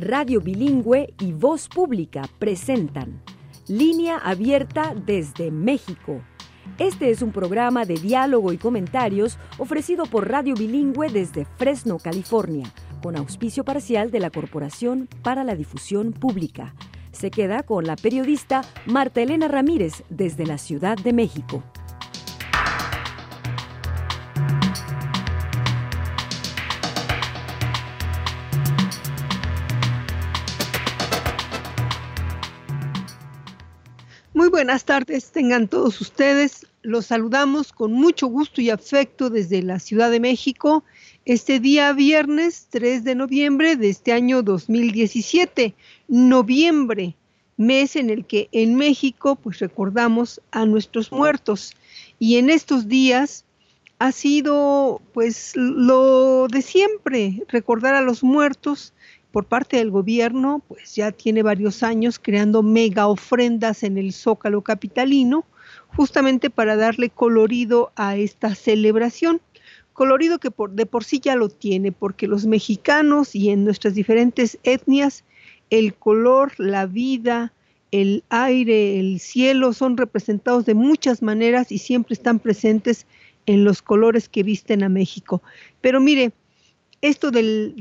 Radio Bilingüe y Voz Pública presentan Línea Abierta desde México. Este es un programa de diálogo y comentarios ofrecido por Radio Bilingüe desde Fresno, California, con auspicio parcial de la Corporación para la Difusión Pública. Se queda con la periodista Marta Elena Ramírez desde la Ciudad de México. Muy buenas tardes, tengan todos ustedes. Los saludamos con mucho gusto y afecto desde la Ciudad de México, este día viernes 3 de noviembre de este año 2017. Noviembre, mes en el que en México pues recordamos a nuestros muertos. Y en estos días ha sido pues lo de siempre, recordar a los muertos. Por parte del gobierno, pues ya tiene varios años creando mega ofrendas en el Zócalo capitalino, justamente para darle colorido a esta celebración. Colorido que de por sí ya lo tiene, porque los mexicanos y en nuestras diferentes etnias, el color, la vida, el aire, el cielo son representados de muchas maneras y siempre están presentes en los colores que visten a México. Pero mire, esto de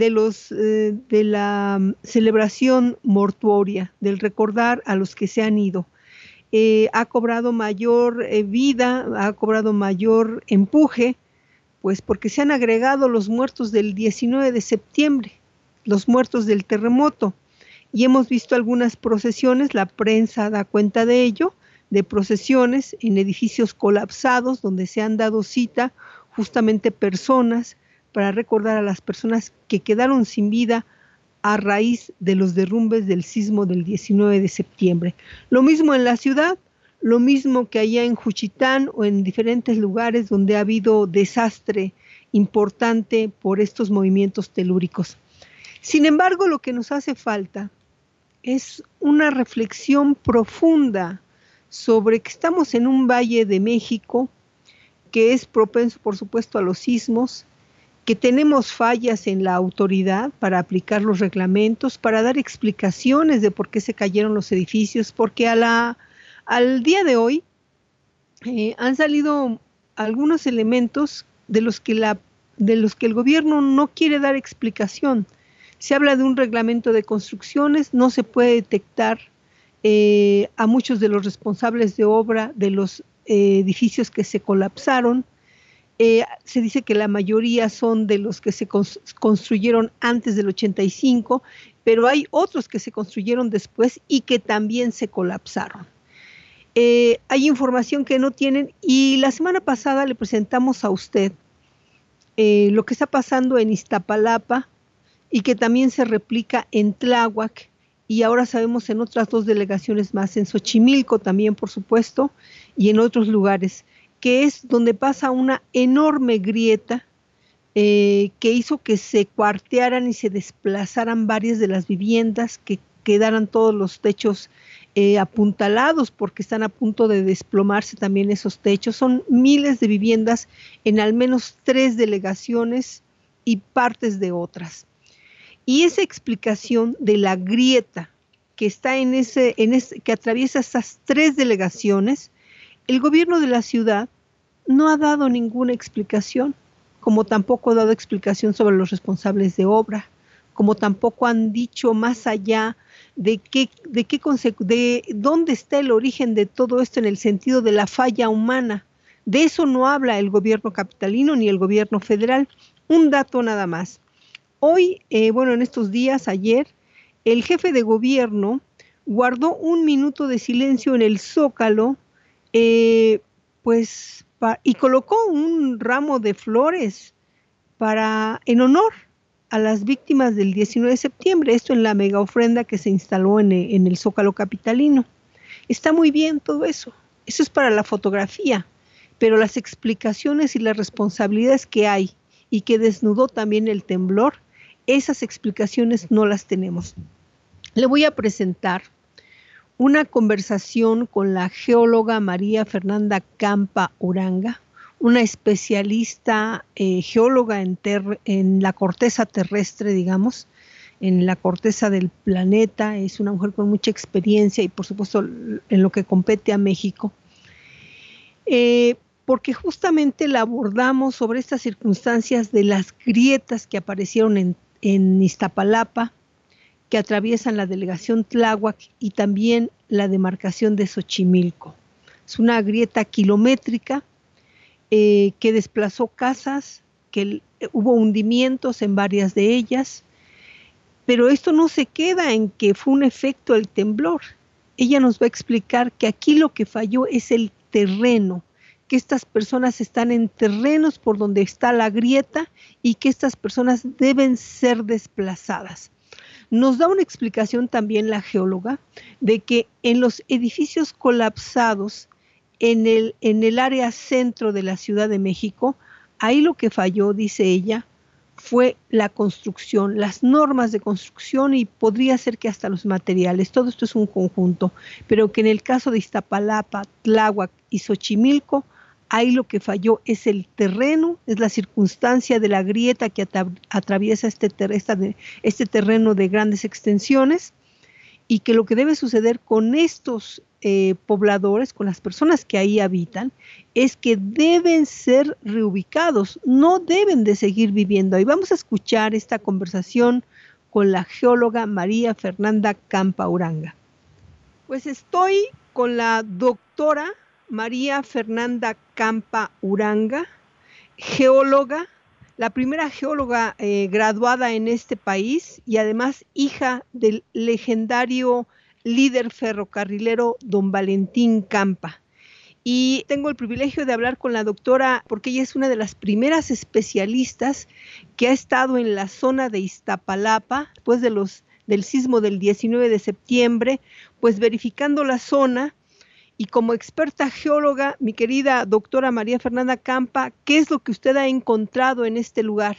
la celebración mortuoria, del recordar a los que se han ido, ha cobrado mayor vida, ha cobrado mayor empuje, pues porque se han agregado los muertos del 19 de septiembre, los muertos del terremoto, y hemos visto algunas procesiones, la prensa da cuenta de ello, de procesiones en edificios colapsados donde se han dado cita justamente personas para recordar a las personas que quedaron sin vida a raíz de los derrumbes del sismo del 19 de septiembre. Lo mismo en la ciudad, lo mismo que allá en Juchitán o en diferentes lugares donde ha habido desastre importante por estos movimientos telúricos. Sin embargo, lo que nos hace falta es una reflexión profunda sobre que estamos en un valle de México que es propenso, por supuesto, a los sismos, que tenemos fallas en la autoridad para aplicar los reglamentos, para dar explicaciones de por qué se cayeron los edificios, porque al día de hoy han salido algunos elementos de los que el gobierno no quiere dar explicación. Se habla de un reglamento de construcciones, no se puede detectar a muchos de los responsables de obra de los edificios que se colapsaron. Se dice que la mayoría son de los que se construyeron antes del 85, pero hay otros que se construyeron después y que también se colapsaron. Hay información que no tienen y la semana pasada le presentamos a usted lo que está pasando en Iztapalapa y que también se replica en Tláhuac y ahora sabemos en otras dos delegaciones más, en Xochimilco también por supuesto y en otros lugares, que es donde pasa una enorme grieta que hizo que se cuartearan y se desplazaran varias de las viviendas, que quedaran todos los techos apuntalados porque están a punto de desplomarse también esos techos. Son miles de viviendas en al menos 3 delegaciones y partes de otras. Y esa explicación de la grieta que está que atraviesa esas 3 delegaciones, el gobierno de la ciudad no ha dado ninguna explicación, como tampoco ha dado explicación sobre los responsables de obra, como tampoco han dicho más allá de dónde está el origen de todo esto en el sentido de la falla humana. De eso no habla el gobierno capitalino ni el gobierno federal. Un dato nada más. Hoy, en estos días, ayer, el jefe de gobierno guardó un minuto de silencio en el Zócalo, y colocó un ramo de flores en honor a las víctimas del 19 de septiembre, esto en la mega ofrenda que se instaló en el Zócalo capitalino. Está muy bien todo eso es para la fotografía, pero las explicaciones y las responsabilidades que hay y que desnudó también el temblor, esas explicaciones no las tenemos. Le voy a presentar una conversación con la geóloga María Fernanda Campa Uranga, una especialista geóloga en la corteza terrestre, digamos, en la corteza del planeta, es una mujer con mucha experiencia y por supuesto en lo que compete a México. Porque justamente la abordamos sobre estas circunstancias de las grietas que aparecieron en Iztapalapa, que atraviesan la delegación Tláhuac y también la demarcación de Xochimilco. Es una grieta kilométrica que desplazó casas, que hubo hundimientos en varias de ellas, pero esto no se queda en que fue un efecto del temblor. Ella nos va a explicar que aquí lo que falló es el terreno, que estas personas están en terrenos por donde está la grieta y que estas personas deben ser desplazadas. Nos da una explicación también la geóloga de que en los edificios colapsados en el área centro de la Ciudad de México, ahí lo que falló, dice ella, fue la construcción, las normas de construcción y podría ser que hasta los materiales, todo esto es un conjunto, pero que en el caso de Iztapalapa, Tláhuac y Xochimilco, ahí lo que falló es el terreno, es la circunstancia de la grieta que atraviesa este terreno de grandes extensiones y que lo que debe suceder con estos pobladores, con las personas que ahí habitan, es que deben ser reubicados, no deben de seguir viviendo ahí. Vamos a escuchar esta conversación con la geóloga María Fernanda Campa Uranga. Pues estoy con la doctora María Fernanda Campa Uranga, geóloga, la primera geóloga graduada en este país y además hija del legendario líder ferrocarrilero don Valentín Campa. Y tengo el privilegio de hablar con la doctora porque ella es una de las primeras especialistas que ha estado en la zona de Iztapalapa después del sismo del 19 de septiembre, pues verificando la zona. Y como experta geóloga, mi querida doctora María Fernanda Campa, ¿qué es lo que usted ha encontrado en este lugar?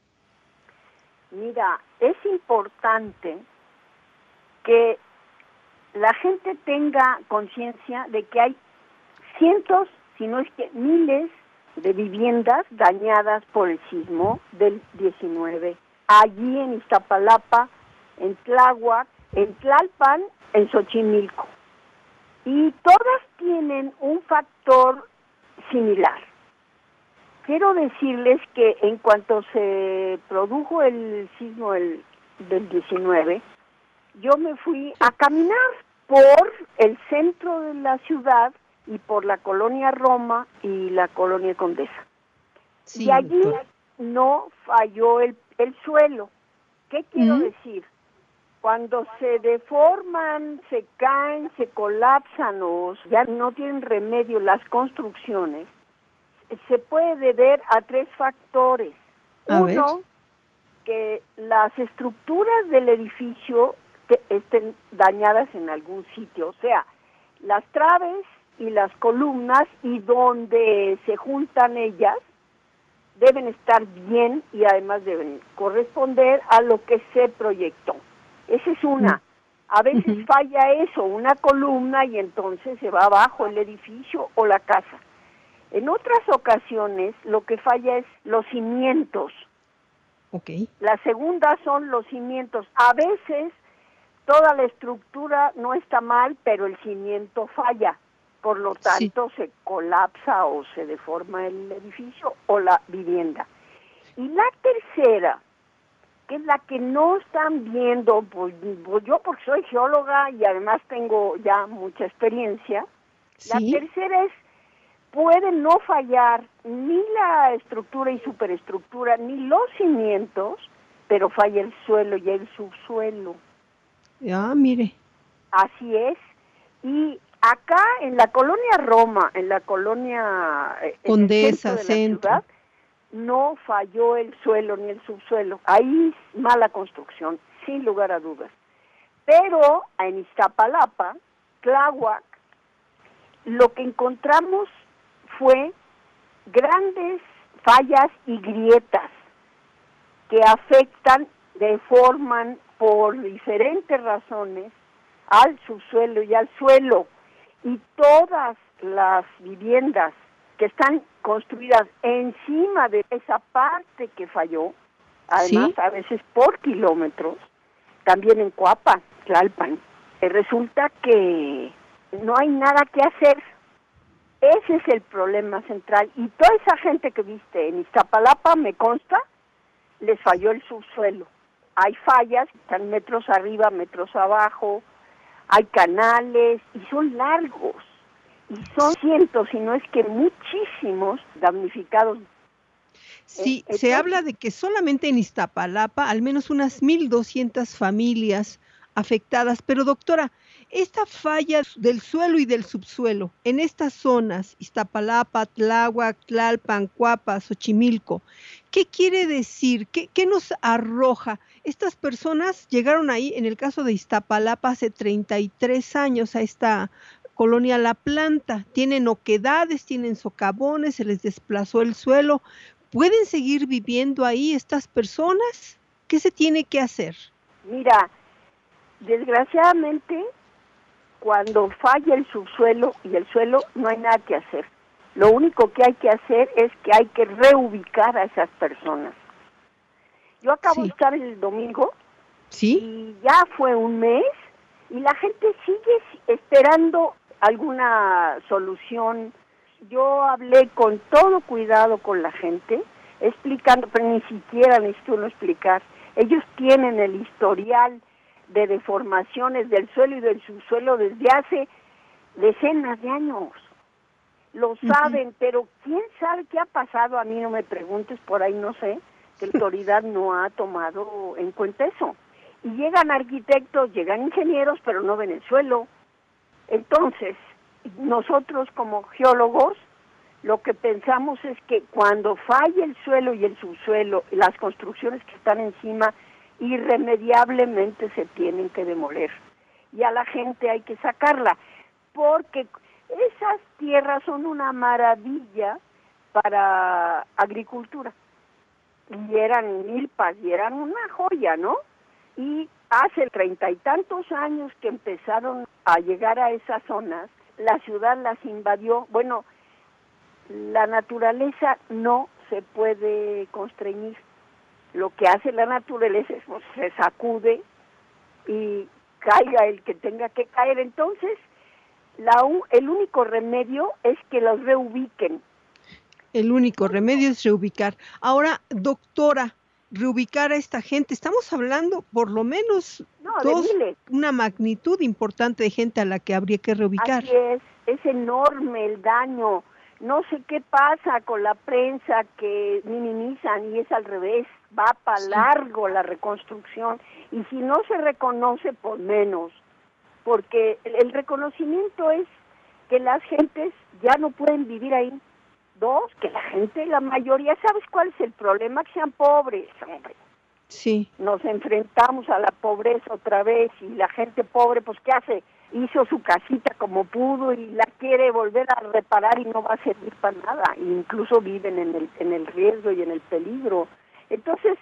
Mira, es importante que la gente tenga conciencia de que hay cientos, si no es que miles de viviendas dañadas por el sismo del 19. Allí en Iztapalapa, en Tláhuac, en Tlalpan, en Xochimilco. Y todas tienen un factor similar. Quiero decirles que en cuanto se produjo el sismo del 19, yo me fui a caminar por el centro de la ciudad y por la colonia Roma y la colonia Condesa. Sí, y allí no falló el suelo. ¿Qué quiero decir? Cuando se deforman, se caen, se colapsan o ya no tienen remedio las construcciones, se puede deber a tres factores. Uno, que las estructuras del edificio estén dañadas en algún sitio, o sea, las traves y las columnas y donde se juntan ellas deben estar bien y además deben corresponder a lo que se proyectó. Esa es una. A veces falla eso, una columna, y entonces se va abajo el edificio o la casa. En otras ocasiones lo que falla es los cimientos. La segunda son los cimientos. A veces toda la estructura no está mal, pero el cimiento falla. Por lo tanto, se colapsa o se deforma el edificio o la vivienda. Y la tercera, que es la que no están viendo, pues yo porque soy geóloga y además tengo ya mucha experiencia, la tercera es, puede no fallar ni la estructura y superestructura, ni los cimientos, pero falla el suelo y el subsuelo. Ah, mire. Así es. Y acá en la colonia Roma, en la colonia Condesa, centro de la ciudad, no falló el suelo ni el subsuelo. Ahí mala construcción, sin lugar a dudas. Pero en Iztapalapa, Tláhuac, lo que encontramos fue grandes fallas y grietas que afectan, deforman por diferentes razones al subsuelo y al suelo. Y todas las viviendas que están construidas encima de esa parte que falló, además a veces por kilómetros, también en Coapa, Tlalpan. Resulta que no hay nada que hacer. Ese es el problema central. Y toda esa gente que viste en Iztapalapa, me consta, les falló el subsuelo. Hay fallas, están metros arriba, metros abajo, hay canales y son largos. Y son cientos, si no es que muchísimos damnificados. Sí, se habla de que solamente en Iztapalapa al menos unas 1,200 familias afectadas. Pero doctora, esta falla del suelo y del subsuelo en estas zonas, Iztapalapa, Tláhuac, Tlalpan, Coapa, Xochimilco, ¿qué quiere decir? ¿Qué nos arroja? Estas personas llegaron ahí, en el caso de Iztapalapa, hace 33 años a esta colonia La Planta. Tienen oquedades, tienen socavones, se les desplazó el suelo. ¿Pueden seguir viviendo ahí estas personas? ¿Qué se tiene que hacer? Mira, desgraciadamente, cuando falla el subsuelo y el suelo, no hay nada que hacer. Lo único que hay que hacer es que hay que reubicar a esas personas. Yo acabo de estar el domingo, y ya fue un mes, y la gente sigue esperando alguna solución. Yo hablé con todo cuidado con la gente, explicando, pero ni siquiera necesito uno explicar. Ellos tienen el historial de deformaciones del suelo y del subsuelo desde hace decenas de años. Lo saben, pero ¿quién sabe qué ha pasado? A mí no me preguntes, por ahí no sé, que la autoridad no ha tomado en cuenta eso. Y llegan arquitectos, llegan ingenieros, pero no ven el suelo. Entonces, nosotros como geólogos, lo que pensamos es que cuando falle el suelo y el subsuelo, las construcciones que están encima, irremediablemente se tienen que demoler. Y a la gente hay que sacarla, porque esas tierras son una maravilla para agricultura. Y eran milpas, y eran una joya, ¿no? Y hace 30 y tantos años que empezaron a llegar a esas zonas, la ciudad las invadió. Bueno, la naturaleza no se puede constreñir. Lo que hace la naturaleza es pues, se sacude y caiga el que tenga que caer. Entonces, el único remedio es que los reubiquen. El único remedio es reubicar. Ahora, doctora, reubicar a esta gente, estamos hablando por lo menos una magnitud importante de gente a la que habría que reubicar. Así es enorme el daño. No sé qué pasa con la prensa que minimizan y es al revés, va para largo la reconstrucción y si no se reconoce, pues menos, porque el reconocimiento es que las gentes ya no pueden vivir ahí. Dos, que la gente, la mayoría, ¿sabes cuál es el problema? Que sean pobres, hombre. Sí. Nos enfrentamos a la pobreza otra vez y la gente pobre, pues ¿qué hace? Hizo su casita como pudo y la quiere volver a reparar y no va a servir para nada. Incluso viven en el riesgo y en el peligro. Entonces,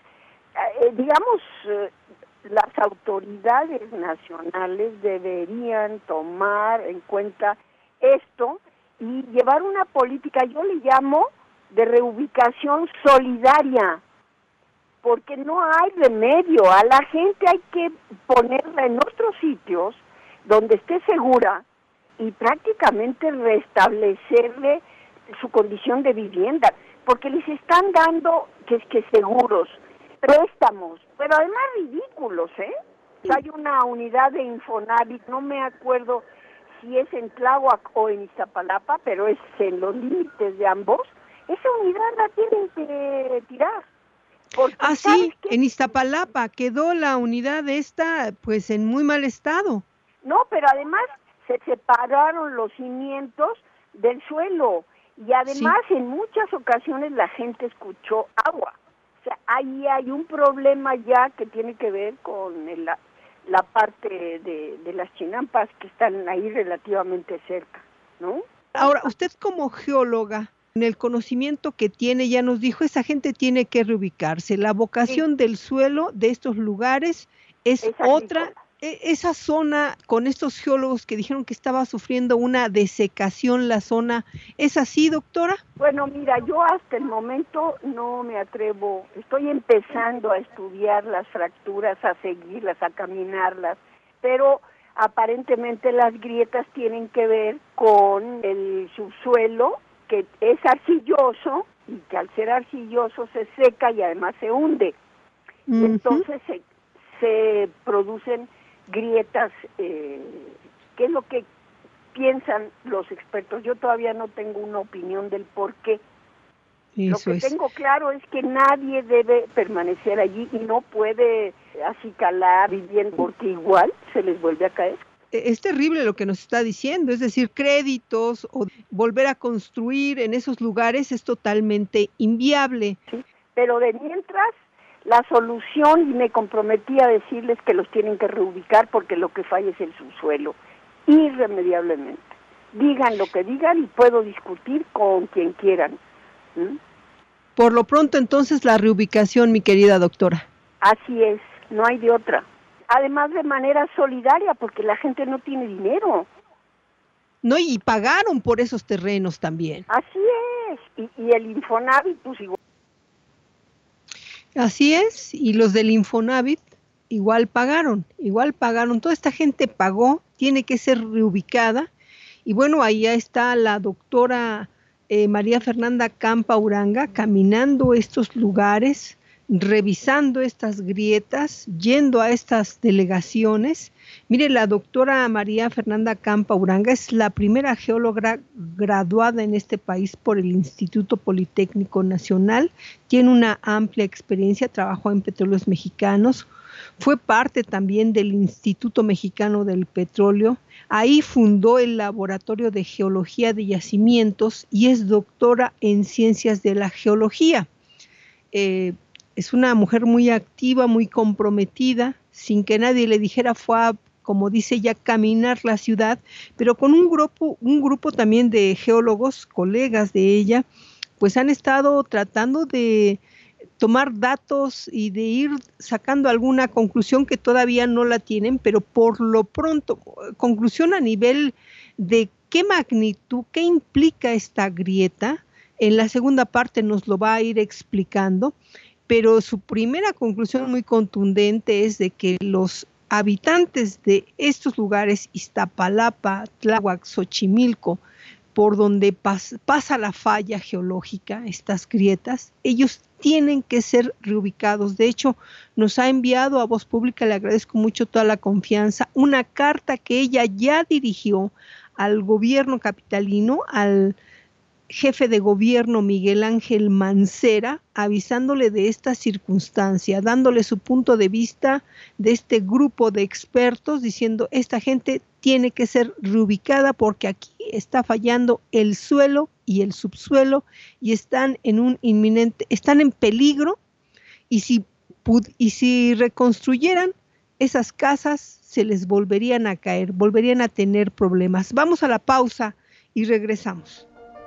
las autoridades nacionales deberían tomar en cuenta esto y llevar una política, yo le llamo, de reubicación solidaria, porque no hay remedio. A la gente hay que ponerla en otros sitios donde esté segura y prácticamente restablecerle su condición de vivienda, porque les están dando que seguros, préstamos, pero además ridículos, Hay una unidad de Infonavit, no me acuerdo si es en Tláhuac o en Iztapalapa, pero es en los límites de ambos. Esa unidad la tienen que tirar. Sí, en Iztapalapa quedó la unidad esta, pues en muy mal estado. No, pero además se separaron los cimientos del suelo y además en muchas ocasiones la gente escuchó agua. O sea, ahí hay un problema ya que tiene que ver con la parte de las chinampas que están ahí relativamente cerca, ¿no? Ahora, usted como geóloga, en el conocimiento que tiene, ya nos dijo, esa gente tiene que reubicarse. La vocación del suelo de estos lugares es otra esa zona, con estos geólogos que dijeron que estaba sufriendo una desecación la zona, ¿es así, doctora? Bueno, mira, yo hasta el momento no me atrevo, estoy empezando a estudiar las fracturas, a seguirlas, a caminarlas, pero aparentemente las grietas tienen que ver con el subsuelo, que es arcilloso, y que al ser arcilloso se seca y además se hunde. Uh-huh. Entonces se producen grietas, ¿qué es lo que piensan los expertos? Yo todavía no tengo una opinión del por qué. Lo que tengo claro es que nadie debe permanecer allí y no puede acicalar viviendo porque igual se les vuelve a caer. Es terrible lo que nos está diciendo, es decir, créditos o volver a construir en esos lugares es totalmente inviable. Sí, pero de mientras, la solución, y me comprometí a decirles que los tienen que reubicar porque lo que falla es el subsuelo, irremediablemente. Digan lo que digan y puedo discutir con quien quieran. Por lo pronto, entonces, la reubicación, mi querida doctora. Así es, no hay de otra. Además, de manera solidaria, porque la gente no tiene dinero. No, y pagaron por esos terrenos también. Así es, y el Infonavit, pues igual. Así es, y los del Infonavit igual pagaron, toda esta gente pagó, tiene que ser reubicada, y bueno, ahí ya está la doctora María Fernanda Campa Uranga caminando estos lugares, revisando estas grietas, yendo a estas delegaciones. Mire, la doctora María Fernanda Campa Uranga es la primera geóloga graduada en este país por el Instituto Politécnico Nacional, tiene una amplia experiencia, trabajó en Petróleos Mexicanos, fue parte también del Instituto Mexicano del Petróleo, ahí fundó el Laboratorio de Geología de Yacimientos y es doctora en Ciencias de la Geología. Es una mujer muy activa, muy comprometida, sin que nadie le dijera, fue a, como dice ella, caminar la ciudad, pero con un grupo también de geólogos, colegas de ella, pues han estado tratando de tomar datos y de ir sacando alguna conclusión que todavía no la tienen, pero por lo pronto, conclusión a nivel de qué magnitud, qué implica esta grieta, en la segunda parte nos lo va a ir explicando, pero su primera conclusión muy contundente es de que los habitantes de estos lugares, Iztapalapa, Tláhuac, Xochimilco, por donde pasa la falla geológica, estas grietas, ellos tienen que ser reubicados. De hecho, nos ha enviado a Voz Pública, le agradezco mucho toda la confianza, una carta que ella ya dirigió al gobierno capitalino, al jefe de gobierno Miguel Ángel Mancera, avisándole de esta circunstancia, dándole su punto de vista de este grupo de expertos, diciendo esta gente tiene que ser reubicada porque aquí está fallando el suelo y el subsuelo y están en peligro, y si reconstruyeran esas casas se les volverían a caer, volverían a tener problemas. Vamos a la pausa y regresamos.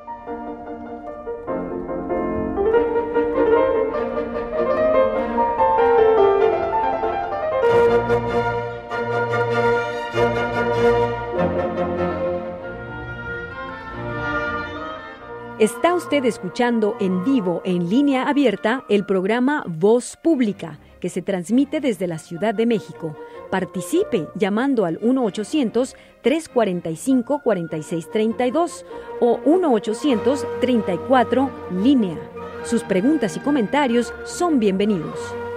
Está usted escuchando en vivo, en línea abierta, el programa Voz Pública, que se transmite desde la Ciudad de México. Participe llamando al 1-800-345-4632 o 1-800-34-LÍNEA. Sus preguntas y comentarios son bienvenidos.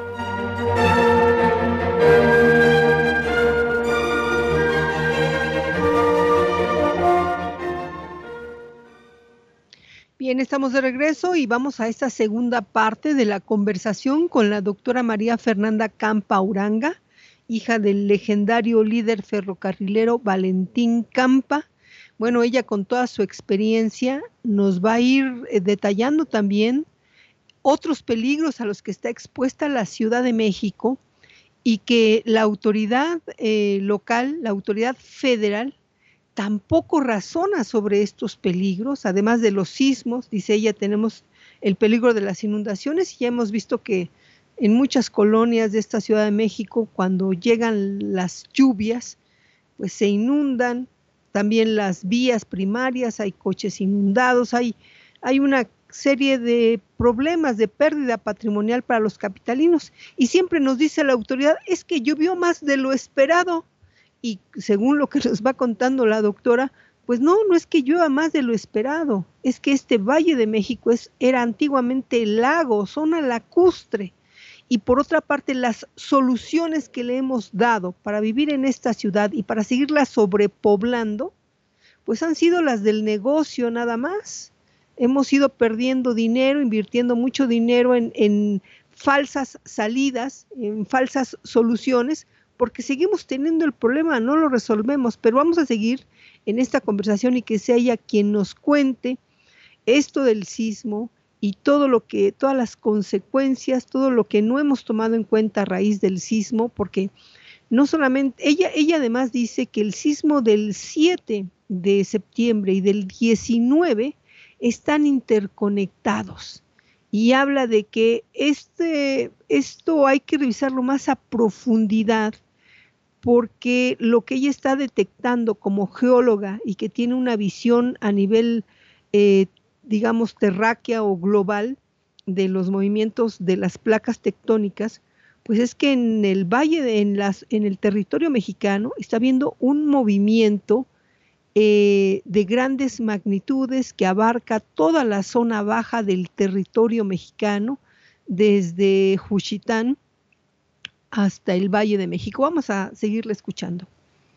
Bien, estamos de regreso y vamos a esta segunda parte de la conversación con la doctora María Fernanda Campa Uranga, hija del legendario líder ferrocarrilero Valentín Campa. Bueno, ella con toda su experiencia nos va a ir detallando también otros peligros a los que está expuesta la Ciudad de México y que la autoridad local, la autoridad federal, tampoco razona sobre estos peligros. Además de los sismos, dice ella, tenemos el peligro de las inundaciones y ya hemos visto que en muchas colonias de esta Ciudad de México, cuando llegan las lluvias, pues se inundan también las vías primarias, hay coches inundados, hay una serie de problemas de pérdida patrimonial para los capitalinos. Y siempre nos dice la autoridad, es que llovió más de lo esperado. Y según lo que nos va contando la doctora, pues no es que llueva más de lo esperado, es que este Valle de México era antiguamente lago, zona lacustre. Y por otra parte, las soluciones que le hemos dado para vivir en esta ciudad y para seguirla sobrepoblando, pues han sido las del negocio nada más. Hemos ido perdiendo dinero, invirtiendo mucho dinero en falsas salidas, en falsas soluciones, porque seguimos teniendo el problema, no lo resolvemos, pero vamos a seguir en esta conversación y que sea ella quien nos cuente esto del sismo y todo lo que, todas las consecuencias, todo lo que no hemos tomado en cuenta a raíz del sismo, porque no solamente, ella además dice que el sismo del 7 de septiembre y del 19 están interconectados y habla de que esto hay que revisarlo más a profundidad, porque lo que ella está detectando como geóloga y que tiene una visión a nivel, digamos, terráquea o global de los movimientos de las placas tectónicas, pues es que en el valle, en el territorio mexicano, está habiendo un movimiento de grandes magnitudes que abarca toda la zona baja del territorio mexicano, desde Juchitán hasta el Valle de México. Vamos a seguirle escuchando.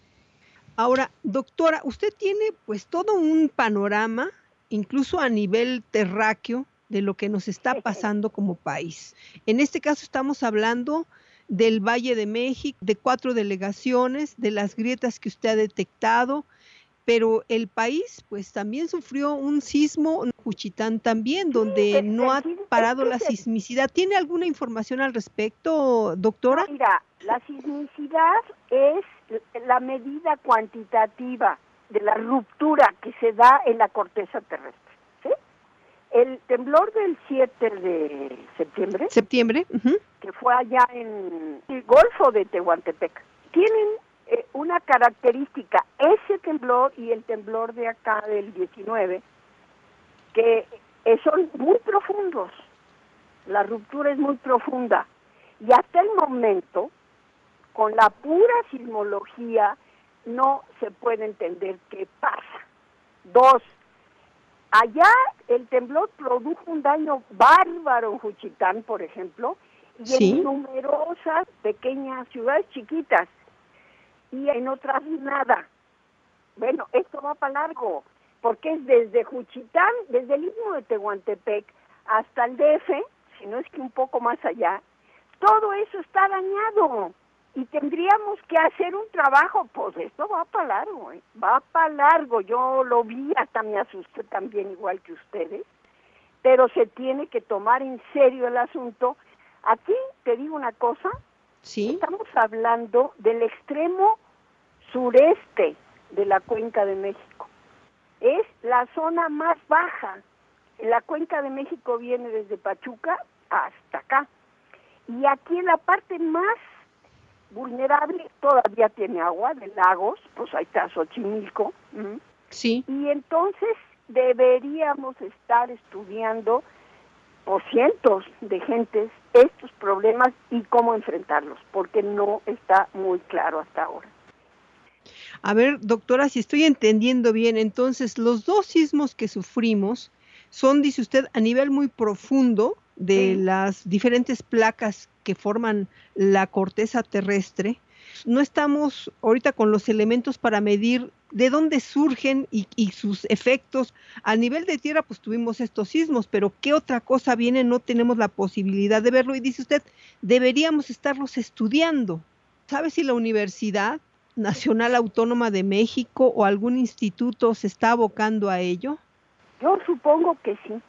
Ahora, doctora, usted tiene pues todo un panorama, incluso a nivel terráqueo, de lo que nos está pasando como país. En este caso estamos hablando del Valle de México, de 4 delegaciones, de las grietas que usted ha detectado, pero el país pues también sufrió un sismo, Juchitán también, donde no ha parado la sismicidad. ¿Tiene alguna información al respecto, doctora? No, mira, la sismicidad es la medida cuantitativa de la ruptura que se da en la corteza terrestre, ¿sí? El temblor del 7 de septiembre, que fue allá en el Golfo de Tehuantepec, tienen una característica, ese temblor y el temblor de acá del 19, que son muy profundos, la ruptura es muy profunda, y hasta el momento, con la pura sismología, no se puede entender qué pasa. 2, allá el temblor produjo un daño bárbaro en Juchitán, por ejemplo, y en numerosas pequeñas ciudades chiquitas, y en otras nada. Bueno, esto va para largo, porque es desde Juchitán, desde el istmo de Tehuantepec hasta el DF, si no es que un poco más allá, todo eso está dañado y tendríamos que hacer un trabajo. Pues esto va para largo, va para largo. Yo lo vi, hasta me asusté también, igual que ustedes, pero se tiene que tomar en serio el asunto. Aquí te digo una cosa, estamos hablando del extremo sureste de la Cuenca de México. Es la zona más baja. La Cuenca de México viene desde Pachuca hasta acá. Y aquí en la parte más vulnerable todavía tiene agua de lagos, pues ahí está Xochimilco. Sí. Y entonces deberíamos estar estudiando por cientos de gentes estos problemas y cómo enfrentarlos, porque no está muy claro hasta ahora. A ver, doctora, si estoy entendiendo bien, entonces los 2 sismos que sufrimos son, dice usted, a nivel muy profundo de las diferentes placas que forman la corteza terrestre. No estamos ahorita con los elementos para medir de dónde surgen y sus efectos. A nivel de tierra, pues tuvimos estos sismos, pero ¿qué otra cosa viene? No tenemos la posibilidad de verlo. Y dice usted, deberíamos estarlos estudiando. ¿Sabe si la Universidad Nacional Autónoma de México o algún instituto se está abocando a ello? Yo supongo que sí,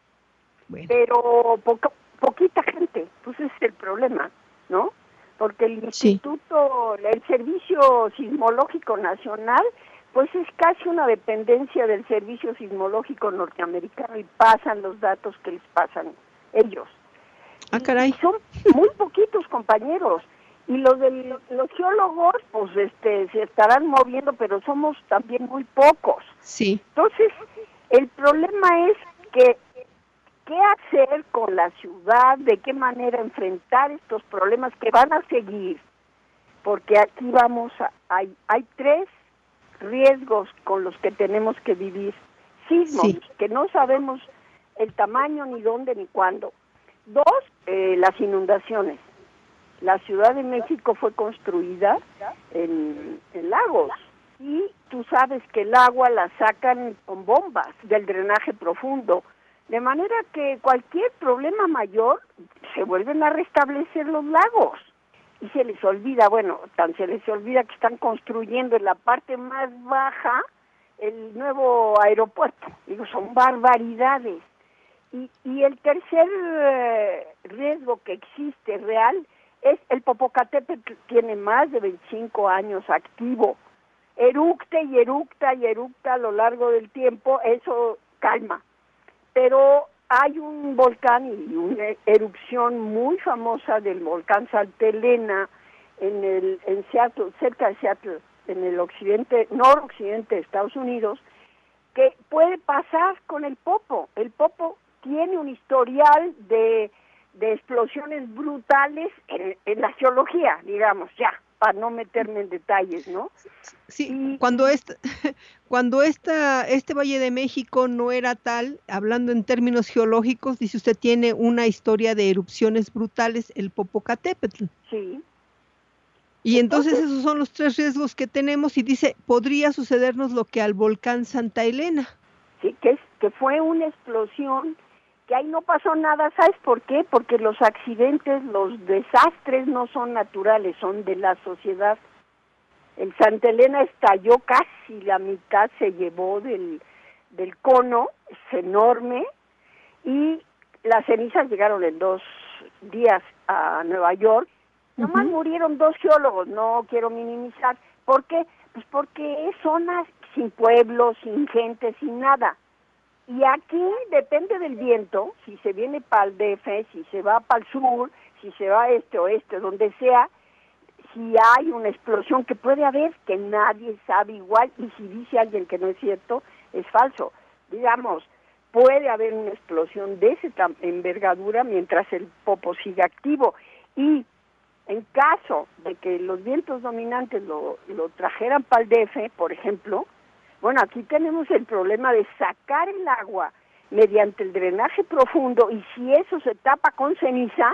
pero poquita gente, pues ese es el problema, ¿no? Porque el instituto, el Servicio Sismológico Nacional, pues es casi una dependencia del Servicio Sismológico Norteamericano y pasan los datos que les pasan ellos. Ah, caray. Y son muy poquitos compañeros. Y los geólogos, pues se estarán moviendo, pero somos también muy pocos. Sí. Entonces, el problema es que qué hacer con la ciudad, de qué manera enfrentar estos problemas que van a seguir, porque aquí hay 3 riesgos con los que tenemos que vivir. Sismos, Sí. que no sabemos el tamaño, ni dónde, ni cuándo. 2, las inundaciones. La Ciudad de México fue construida en lagos y tú sabes que el agua la sacan con bombas del drenaje profundo, de manera que cualquier problema mayor se vuelven a restablecer los lagos y se les olvida, se les olvida que están construyendo en la parte más baja el nuevo aeropuerto. Digo, son barbaridades. Y el tercer riesgo que existe real es el Popocatépetl, tiene más de 25 años activo. Eructa y eructa y eructa a lo largo del tiempo, eso calma. Pero hay un volcán y una erupción muy famosa del volcán Santa Elena en Seattle, cerca de Seattle, en el noroccidente de Estados Unidos, que puede pasar con el Popo. El Popo tiene un historial de explosiones brutales en la geología, digamos, ya, para no meterme en detalles, ¿no? Sí, cuando este Valle de México no era tal, hablando en términos geológicos, dice usted, tiene una historia de erupciones brutales, el Popocatépetl. Sí. Y entonces esos son los 3 riesgos que tenemos, y dice, podría sucedernos lo que al volcán Santa Elena. Sí, que fue una explosión, que ahí no pasó nada. ¿Sabes por qué? Porque los accidentes, los desastres no son naturales, son de la sociedad. El Santa Elena estalló, casi la mitad se llevó del cono, es enorme, y las cenizas llegaron en 2 días a Nueva York. Nomás murieron 2 geólogos, no quiero minimizar. ¿Por qué? Pues porque es zonas sin pueblos, sin gente, sin nada. Y aquí depende del viento, si se viene para el DF, si se va para el sur, si se va este, oeste, donde sea, si hay una explosión, que puede haber, que nadie sabe igual, y si dice alguien que no es cierto, es falso. Digamos, puede haber una explosión de esa envergadura mientras el Popo sigue activo. Y en caso de que los vientos dominantes lo trajeran para el DF, por ejemplo, aquí tenemos el problema de sacar el agua mediante el drenaje profundo, y si eso se tapa con ceniza,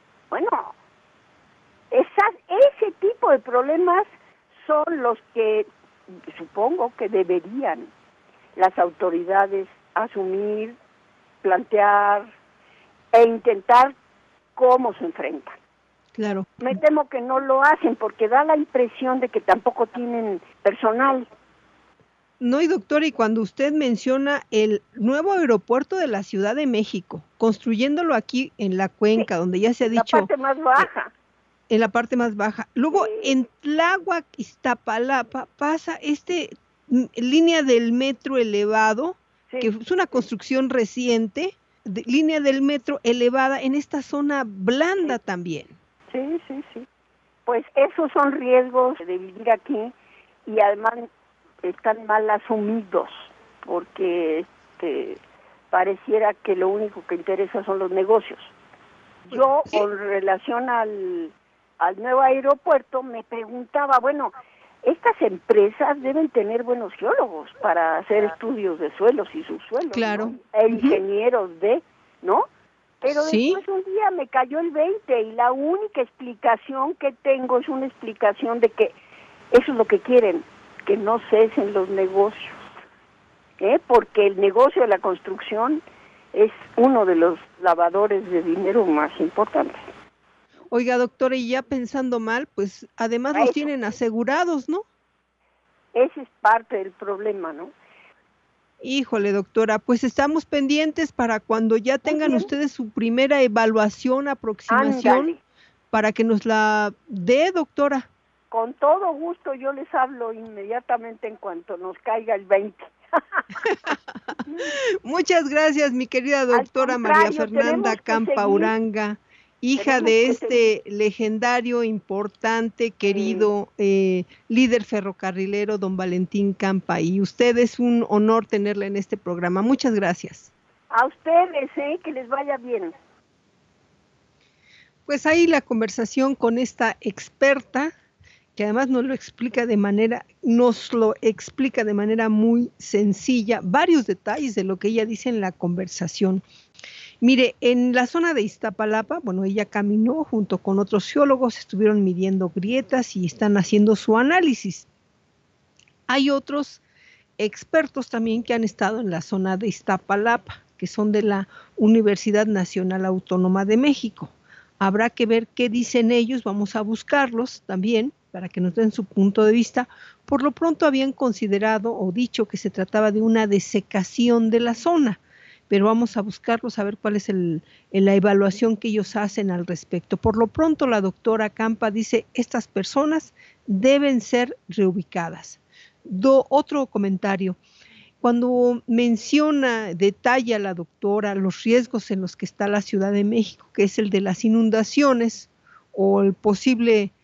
ese tipo de problemas son los que supongo que deberían las autoridades asumir, plantear e intentar cómo se enfrentan. Claro. Me temo que no lo hacen porque da la impresión de que tampoco tienen personal. No, y doctora, y cuando usted menciona el nuevo aeropuerto de la Ciudad de México, construyéndolo aquí en la cuenca, donde ya se ha dicho... La parte más baja. En la parte más baja. Luego, en Tláhuac, Iztapalapa, pasa línea del metro elevado, que es una construcción reciente, línea del metro elevada en esta zona blanda también. Sí. Pues esos son riesgos de vivir aquí, y además están mal asumidos, porque pareciera que lo único que interesa son los negocios. Yo, con relación al nuevo aeropuerto, me preguntaba, estas empresas deben tener buenos geólogos para hacer estudios de suelos y subsuelos, claro, ¿no? E ingenieros ¿no? Pero después un día me cayó el 20, y la única explicación que tengo es una explicación de que eso es lo que quieren, que no cesen los negocios, porque el negocio de la construcción es uno de los lavadores de dinero más importantes. Oiga, doctora, y ya pensando mal, pues además los tienen asegurados, ¿no? Ese es parte del problema, ¿no? Híjole, doctora, pues estamos pendientes para cuando ya tengan ustedes su primera evaluación, aproximación, Ándale, para que nos la dé, doctora. Con todo gusto yo les hablo inmediatamente en cuanto nos caiga el 20. Muchas gracias, mi querida doctora María Fernanda Campa Uranga, hija de este legendario, importante, querido líder ferrocarrilero, don Valentín Campa, y usted es un honor tenerla en este programa. Muchas gracias. A ustedes, que les vaya bien. Pues ahí la conversación con esta experta, que además nos lo explica de manera muy sencilla, varios detalles de lo que ella dice en la conversación. Mire, en la zona de Iztapalapa, bueno, ella caminó junto con otros geólogos, estuvieron midiendo grietas y están haciendo su análisis. Hay otros expertos también que han estado en la zona de Iztapalapa, que son de la Universidad Nacional Autónoma de México. Habrá que ver qué dicen ellos, vamos a buscarlos también para que nos den su punto de vista. Por lo pronto habían considerado o dicho que se trataba de una desecación de la zona, pero vamos a buscarlos a ver cuál es la evaluación que ellos hacen al respecto. Por lo pronto la doctora Campa dice, estas personas deben ser reubicadas. Otro comentario. Cuando detalla la doctora los riesgos en los que está la Ciudad de México, que es el de las inundaciones o el posible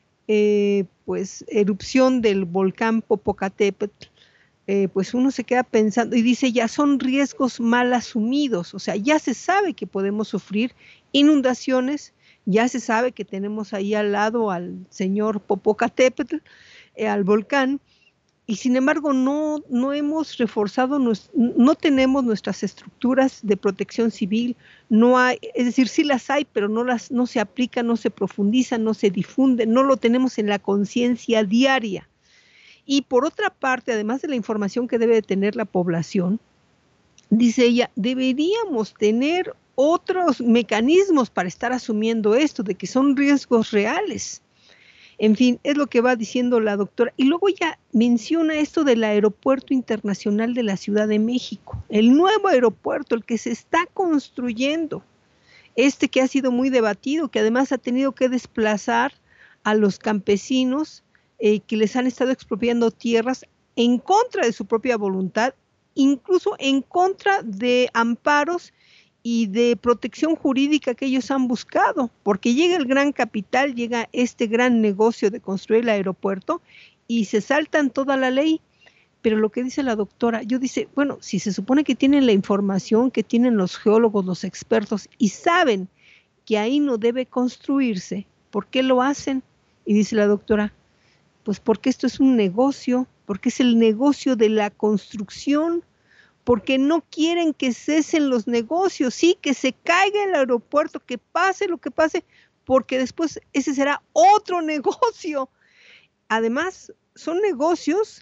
erupción del volcán Popocatépetl, pues uno se queda pensando y dice, ya son riesgos mal asumidos, o sea, ya se sabe que podemos sufrir inundaciones, ya se sabe que tenemos ahí al lado al señor Popocatépetl, al volcán, y sin embargo no hemos reforzado, no tenemos nuestras estructuras de protección civil, no hay, es decir, sí las hay, pero no se aplican, no se profundizan, no se difunden, no lo tenemos en la conciencia diaria. Y por otra parte, además de la información que debe de tener la población, dice ella, deberíamos tener otros mecanismos para estar asumiendo esto, de que son riesgos reales. En fin, es lo que va diciendo la doctora. Y luego ya menciona esto del Aeropuerto Internacional de la Ciudad de México, el nuevo aeropuerto, el que se está construyendo, que ha sido muy debatido, que además ha tenido que desplazar a los campesinos que les han estado expropiando tierras en contra de su propia voluntad, incluso en contra de amparos y de protección jurídica que ellos han buscado, porque llega el gran capital, llega este gran negocio de construir el aeropuerto y se saltan toda la ley. Pero lo que dice la doctora, dice, bueno, si se supone que tienen la información, que tienen los geólogos, los expertos, y saben que ahí no debe construirse, ¿por qué lo hacen? Y dice la doctora, pues porque esto es un negocio, porque es el negocio de la construcción, porque no quieren que cesen los negocios, sí, que se caiga el aeropuerto, que pase lo que pase, porque después ese será otro negocio. Además, son negocios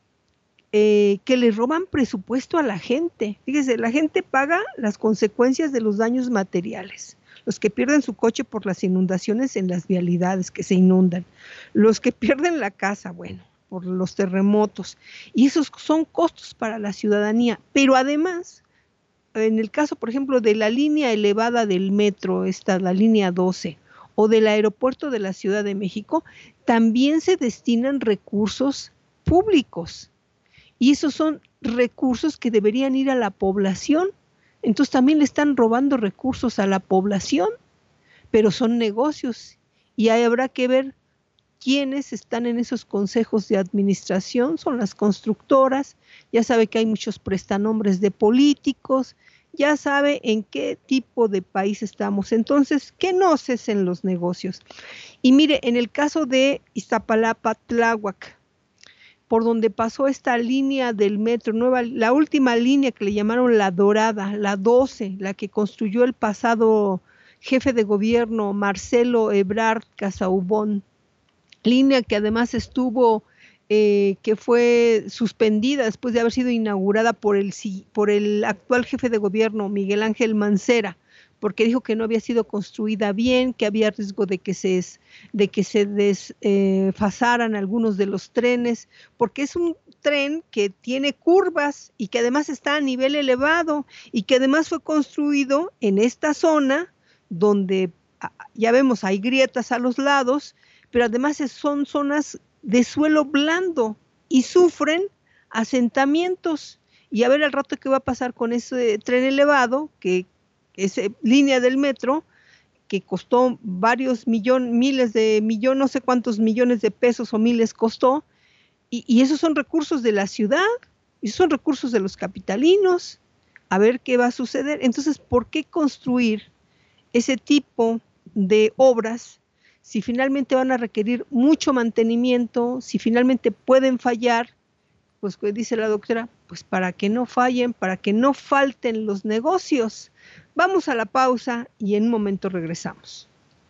que le roban presupuesto a la gente. Fíjese, la gente paga las consecuencias de los daños materiales. Los que pierden su coche por las inundaciones en las vialidades que se inundan, los que pierden la casa, bueno, por los terremotos, y esos son costos para la ciudadanía, pero además, en el caso, por ejemplo, de la línea elevada del metro, la línea 12, o del aeropuerto de la Ciudad de México, también se destinan recursos públicos, y esos son recursos que deberían ir a la población. Entonces también le están robando recursos a la población, pero son negocios y ahí habrá que ver quiénes están en esos consejos de administración, son las constructoras, ya sabe que hay muchos prestanombres de políticos, ya sabe en qué tipo de país estamos, entonces que no cesen los negocios. Y mire, en el caso de Iztapalapa, Tláhuac, por donde pasó esta línea del metro, la última línea que le llamaron la dorada, la 12, la que construyó el pasado jefe de gobierno Marcelo Ebrard Casaubon, línea que además que fue suspendida después de haber sido inaugurada por el actual jefe de gobierno Miguel Ángel Mancera, porque dijo que no había sido construida bien, que había riesgo de que se desfasaran algunos de los trenes, porque es un tren que tiene curvas y que además está a nivel elevado y que además fue construido en esta zona donde ya vemos hay grietas a los lados, pero además son zonas de suelo blando y sufren asentamientos. Y a ver al rato qué va a pasar con ese tren elevado, que es línea del metro, que costó varios miles de millones, no sé cuántos millones de pesos o miles costó, y esos son recursos de la ciudad, esos son recursos de los capitalinos, a ver qué va a suceder. Entonces, ¿por qué construir ese tipo de obras si finalmente van a requerir mucho mantenimiento, si finalmente pueden fallar? Pues dice la doctora, pues para que no fallen, para que no falten los negocios. Vamos a la pausa y en un momento regresamos.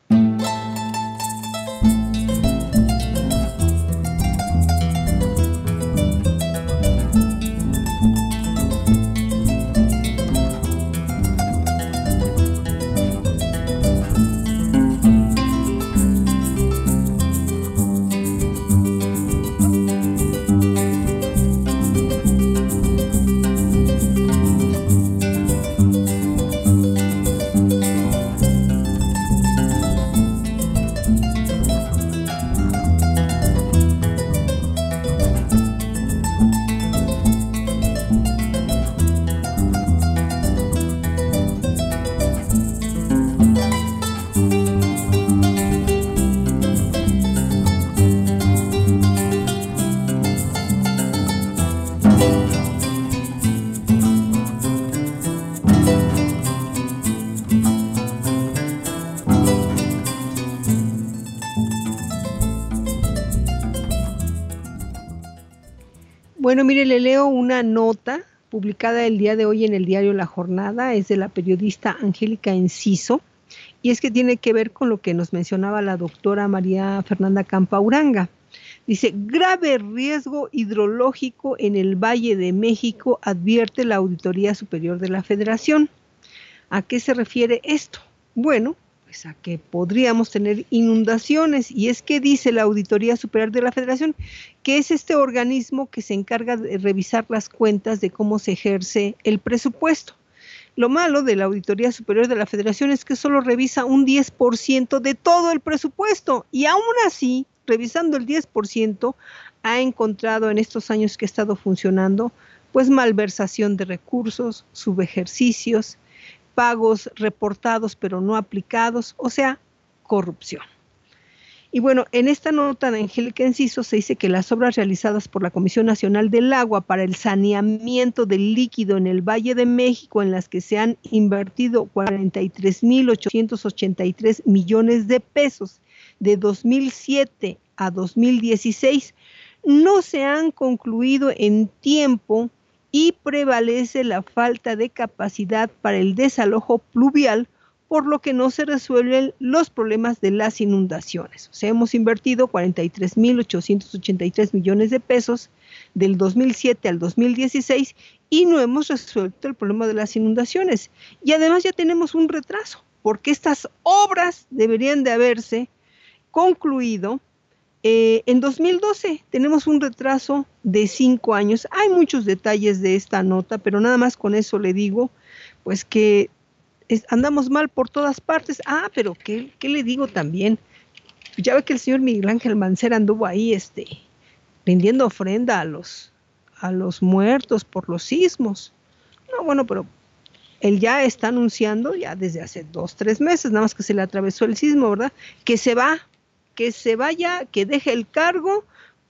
Bueno, mire, le leo una nota publicada el día de hoy en el diario La Jornada, es de la periodista Angélica Enciso, y es que tiene que ver con lo que nos mencionaba la doctora María Fernanda Campa Uranga. Dice, grave riesgo hidrológico en el Valle de México, advierte la Auditoría Superior de la Federación. ¿A qué se refiere esto? Bueno, pues a que podríamos tener inundaciones, y es que dice la Auditoría Superior de la Federación que es este organismo que se encarga de revisar las cuentas de cómo se ejerce el presupuesto. Lo malo de la Auditoría Superior de la Federación es que solo revisa un 10% de todo el presupuesto, y aún así, revisando el 10%, ha encontrado en estos años que ha estado funcionando, pues malversación de recursos, subejercicios, pagos reportados pero no aplicados, o sea, corrupción. Y bueno, en esta nota de Angélica Enciso se dice que las obras realizadas por la Comisión Nacional del Agua para el saneamiento del líquido en el Valle de México, en las que se han invertido 43,883 millones de pesos de 2007 a 2016, no se han concluido en tiempo y prevalece la falta de capacidad para el desalojo pluvial, por lo que no se resuelven los problemas de las inundaciones. O sea, hemos invertido 43,883 millones de pesos del 2007 al 2016 y no hemos resuelto el problema de las inundaciones. Y además ya tenemos un retraso, porque estas obras deberían de haberse concluido en 2012. Tenemos un retraso de 5 años. Hay muchos detalles de esta nota, pero nada más con eso le digo, pues que andamos mal por todas partes. Pero ¿qué le digo también? Ya ve que el señor Miguel Ángel Mancera anduvo ahí rindiendo ofrenda a los muertos por los sismos. No, bueno, pero él ya está anunciando ya desde hace 2-3 meses, nada más que se le atravesó el sismo, ¿verdad? Que se vaya, que deje el cargo,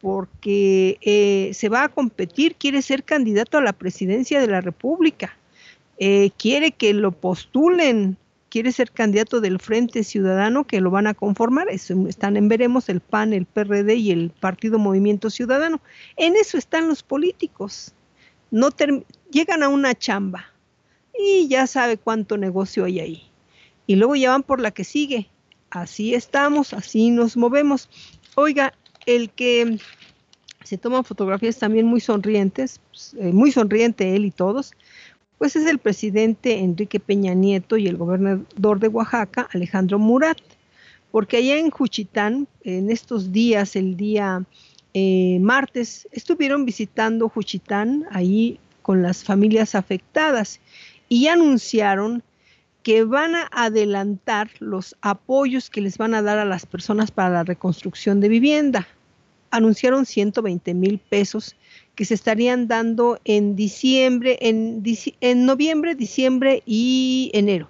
porque se va a competir, quiere ser candidato a la presidencia de la República. Quiere que lo postulen, quiere ser candidato del Frente Ciudadano, que lo van a conformar. Están en veremos el PAN, el PRD y el Partido Movimiento Ciudadano. En eso están los políticos. Llegan a una chamba y ya sabe cuánto negocio hay ahí. Y luego ya van por la que sigue. Así estamos, así nos movemos. Oiga, el que se toma fotografías también muy sonrientes, muy sonriente él y todos, pues es el presidente Enrique Peña Nieto y el gobernador de Oaxaca, Alejandro Murat, porque allá en Juchitán, en estos días, el día martes, estuvieron visitando Juchitán, ahí con las familias afectadas, y anunciaron que van a adelantar los apoyos que les van a dar a las personas para la reconstrucción de vivienda. Anunciaron 120,000 pesos que se estarían dando en noviembre, diciembre y enero,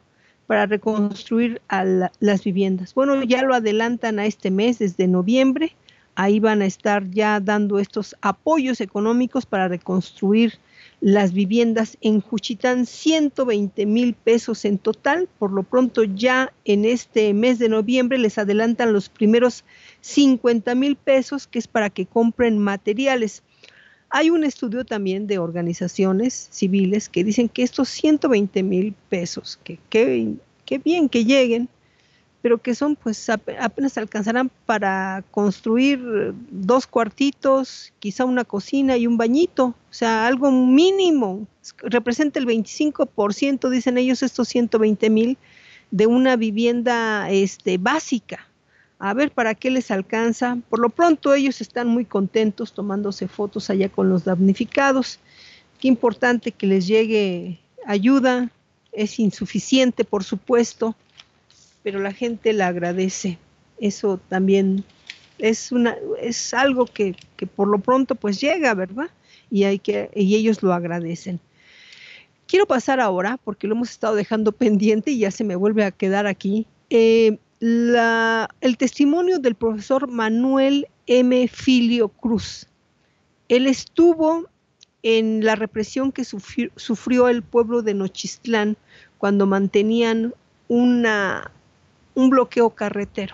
para reconstruir las viviendas. Bueno, ya lo adelantan a este mes, desde noviembre. Ahí van a estar ya dando estos apoyos económicos para reconstruir las viviendas en Juchitán, 120,000 pesos en total. Por lo pronto, ya en este mes de noviembre les adelantan los primeros 50,000 pesos, que es para que compren materiales. Hay un estudio también de organizaciones civiles que dicen que estos 120,000 pesos, que bien que lleguen, pero que son, pues apenas alcanzarán para construir 2 cuartitos, quizá una cocina y un bañito, o sea, algo mínimo, representa el 25%, dicen ellos, estos 120,000 de una vivienda básica. A ver para qué les alcanza. Por lo pronto ellos están muy contentos tomándose fotos allá con los damnificados. Qué importante que les llegue ayuda, es insuficiente por supuesto, pero la gente la agradece. Eso también es algo que por lo pronto pues llega, ¿verdad? Y ellos lo agradecen. Quiero pasar ahora, porque lo hemos estado dejando pendiente y ya se me vuelve a quedar aquí, el testimonio del profesor Manuel M. Filio Cruz. Él estuvo en la represión que sufrió el pueblo de Nochistlán cuando mantenían un bloqueo carretero.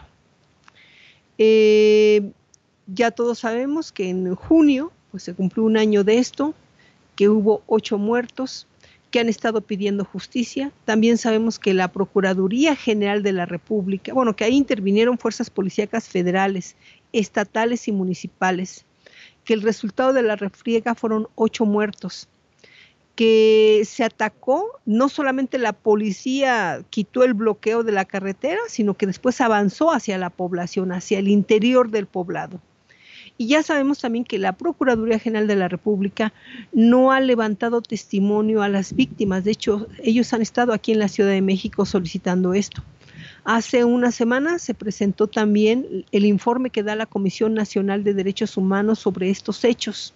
Ya todos sabemos que en junio pues, se cumplió un año de esto, que hubo 8 muertos, que han estado pidiendo justicia. También sabemos que la Procuraduría General de la República, bueno, que ahí intervinieron fuerzas policíacas federales, estatales y municipales, que el resultado de la refriega fueron 8 muertos, que se atacó, no solamente la policía quitó el bloqueo de la carretera, sino que después avanzó hacia la población, hacia el interior del poblado. Y ya sabemos también que la Procuraduría General de la República no ha levantado testimonio a las víctimas. De hecho, ellos han estado aquí en la Ciudad de México solicitando esto. Hace una semana se presentó también el informe que da la Comisión Nacional de Derechos Humanos sobre estos hechos.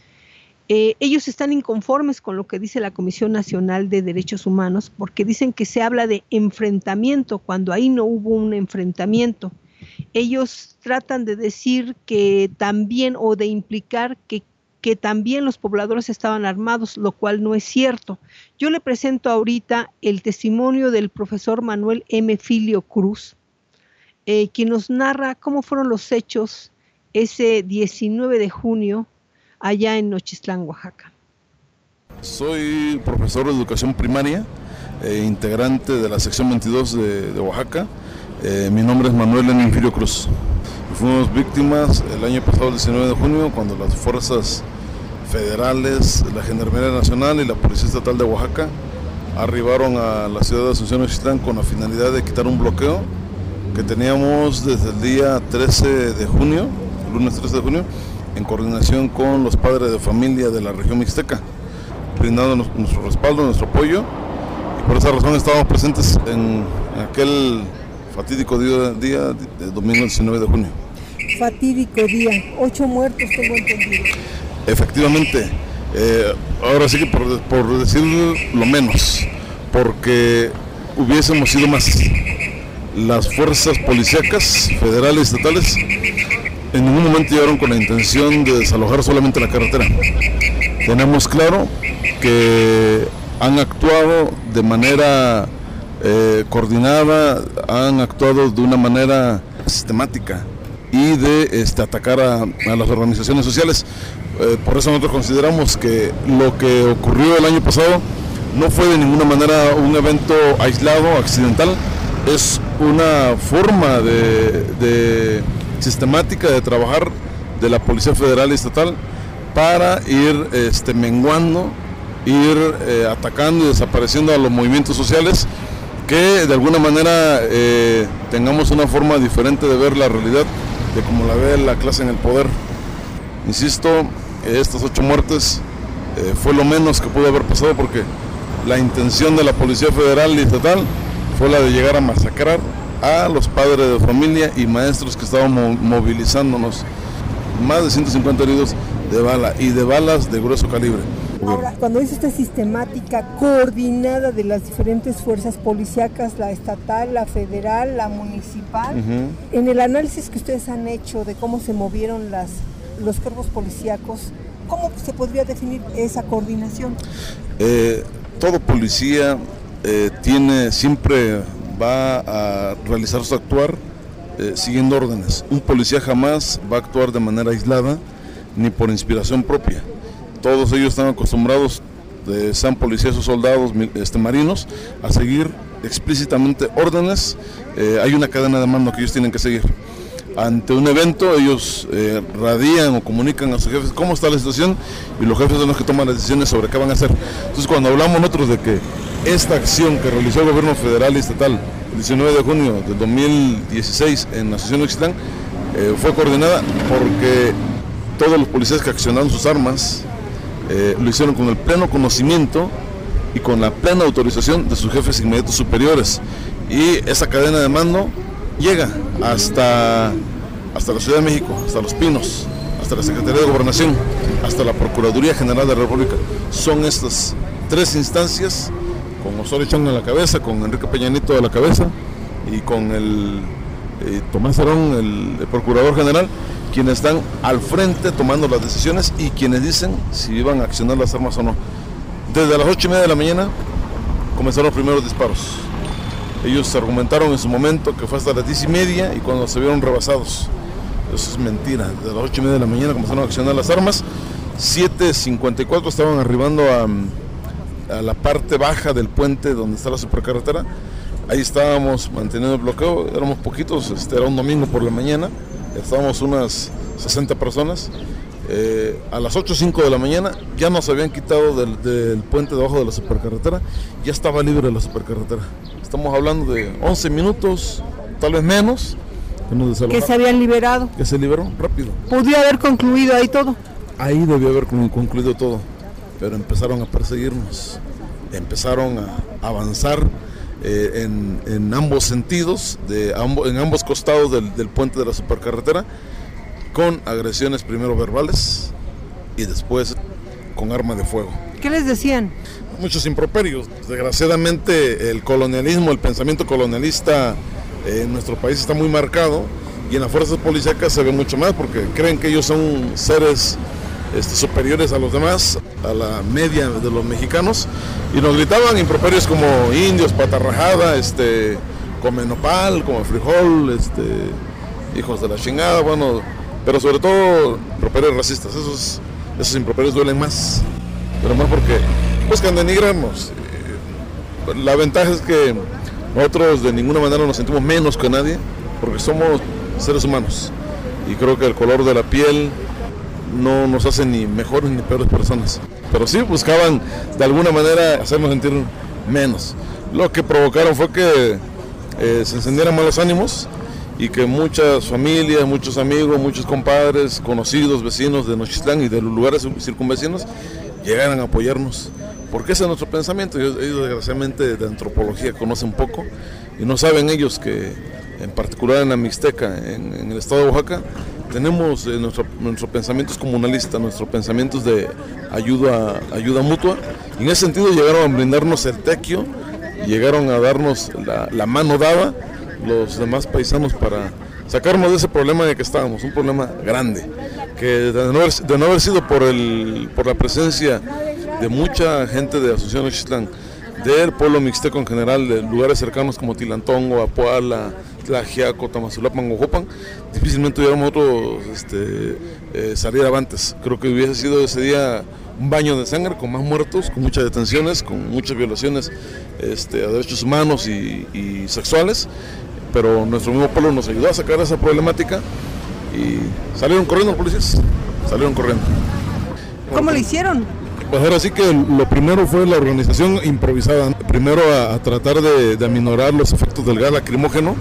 Ellos están inconformes con lo que dice la Comisión Nacional de Derechos Humanos porque dicen que se habla de enfrentamiento cuando ahí no hubo un enfrentamiento. Ellos tratan de decir que también o de implicar que también los pobladores estaban armados, lo cual no es cierto. Yo le presento ahorita el testimonio del profesor Manuel M. Filio Cruz, quien nos narra cómo fueron los hechos ese 19 de junio allá en Nochistlán, Oaxaca. Soy profesor de educación primaria, integrante de la sección 22 de Oaxaca. Mi nombre es Manuel M. Filio Cruz. Fuimos víctimas el año pasado, el 19 de junio, cuando las fuerzas federales, la Gendarmería Nacional y la Policía Estatal de Oaxaca arribaron a la ciudad de Asunción, Nochistlán, con la finalidad de quitar un bloqueo que teníamos desde el día 13 de junio, lunes 13 de junio, en coordinación con los padres de familia de la región mixteca, brindando nuestro respaldo, nuestro apoyo, y por esa razón estábamos presentes en aquel fatídico día de domingo 19 de junio. Fatídico día, 8 muertos tengo entendido. Efectivamente, ahora sí que por decir lo menos, porque hubiésemos sido más. Las fuerzas policíacas federales y estatales en ningún momento llegaron con la intención de desalojar solamente la carretera. Tenemos claro que han actuado de manera coordinada, han actuado de una manera sistemática y de atacar a las organizaciones sociales. Por eso nosotros consideramos que lo que ocurrió el año pasado no fue de ninguna manera un evento aislado, accidental, es una forma de sistemática de trabajar de la Policía Federal y Estatal para ir menguando, ir atacando y desapareciendo a los movimientos sociales, que de alguna manera tengamos una forma diferente de ver la realidad de como la ve la clase en el poder. Insisto, estas 8 muertes fue lo menos que pudo haber pasado, porque la intención de la Policía Federal y Estatal fue la de llegar a masacrar a los padres de familia y maestros que estaban movilizándonos. Más de 150 heridos de bala y de balas de grueso calibre. Ahora, cuando dice esta sistemática coordinada de las diferentes fuerzas policíacas, la estatal, la federal, la municipal, en el análisis que ustedes han hecho de cómo se movieron los cuerpos policíacos, ¿cómo se podría definir esa coordinación? Todo policía siempre va a realizar su actuar siguiendo órdenes. Un policía jamás va a actuar de manera aislada ni por inspiración propia. Todos ellos están acostumbrados, sean policías o soldados marinos, a seguir explícitamente órdenes. Hay una cadena de mando que ellos tienen que seguir. Ante un evento ellos radian o comunican a sus jefes cómo está la situación, y los jefes son los que toman las decisiones sobre qué van a hacer. Entonces, cuando hablamos nosotros de que esta acción que realizó el gobierno federal y estatal el 19 de junio del 2016 en la Asociación Nochitlán fue coordinada porque todos los policías que accionaron sus armas lo hicieron con el pleno conocimiento y con la plena autorización de sus jefes inmediatos superiores, y esa cadena de mando llega hasta la Ciudad de México, hasta Los Pinos, hasta la Secretaría de Gobernación, hasta la Procuraduría General de la República. Son estas tres instancias, con Osorio Chong a la cabeza, con Enrique Peña Nieto a la cabeza y con Tomás Herón, el Procurador General, quienes están al frente tomando las decisiones y quienes dicen si iban a accionar las armas o no. Desde las 8:30 de la mañana comenzaron los primeros disparos. Ellos argumentaron en su momento que fue hasta las 10:30 y cuando se vieron rebasados. Eso es mentira. Desde las 8:30 de la mañana comenzaron a accionar las armas. 7:54 estaban arribando a la parte baja del puente donde está la supercarretera. Ahí estábamos manteniendo el bloqueo. Éramos poquitos, era un domingo por la mañana. Estábamos unas 60 personas. A las 8:05 de la mañana ya nos habían quitado del puente debajo de la supercarretera. Ya estaba libre la supercarretera. Estamos hablando de 11 minutos, tal vez menos, que se habían liberado. Que se liberó rápido. ¿Podría haber concluido ahí todo? Ahí debió haber concluido todo, pero empezaron a perseguirnos, empezaron a avanzar en ambos sentidos, en ambos costados del puente de la supercarretera, con agresiones primero verbales y después con arma de fuego. ¿Qué les decían? Muchos improperios. Desgraciadamente el colonialismo, el pensamiento colonialista en nuestro país está muy marcado, y en las fuerzas policíacas se ve mucho más porque creen que ellos son seres superiores a los demás, a la media de los mexicanos, y nos gritaban improperios como indios, patarrajada, come nopal, come frijol, hijos de la chingada, bueno, pero sobre todo improperios racistas. Esos improperios duelen más, pero más porque buscan denigrarnos. La ventaja es que nosotros de ninguna manera nos sentimos menos que nadie, porque somos seres humanos, y creo que el color de la piel no nos hace ni mejores ni peores personas, pero sí buscaban de alguna manera hacernos sentir menos. Lo que provocaron fue que se encendieran malos ánimos y que muchas familias, muchos amigos, muchos compadres, conocidos, vecinos de Nochitlán y de los lugares circunvecinos llegaran a apoyarnos, porque ese es nuestro pensamiento. Ellos desgraciadamente de antropología conocen poco y no saben ellos que en particular en la Mixteca, en el estado de Oaxaca, tenemos nuestro pensamiento es comunalista, nuestro pensamiento es de ayuda mutua, y en ese sentido llegaron a brindarnos el tequio, llegaron a darnos la mano dada los demás paisanos para sacarnos de ese problema en el que estábamos, un problema grande, que de no haber sido por la presencia de mucha gente de Asociación Nochitlán, del pueblo mixteco en general, de lugares cercanos como Tilantongo, Apoala, Tlaxiaco, Tamazulapan, Ojopan, difícilmente hubiéramos salir avantes. Creo que hubiese sido ese día un baño de sangre, con más muertos, con muchas detenciones, con muchas violaciones a derechos humanos y sexuales, pero nuestro mismo pueblo nos ayudó a sacar esa problemática y salieron corriendo los policías, salieron corriendo. ¿Cómo lo hicieron? Pues ahora sí que lo primero fue la organización improvisada, primero a tratar de aminorar los efectos del gas lacrimógeno.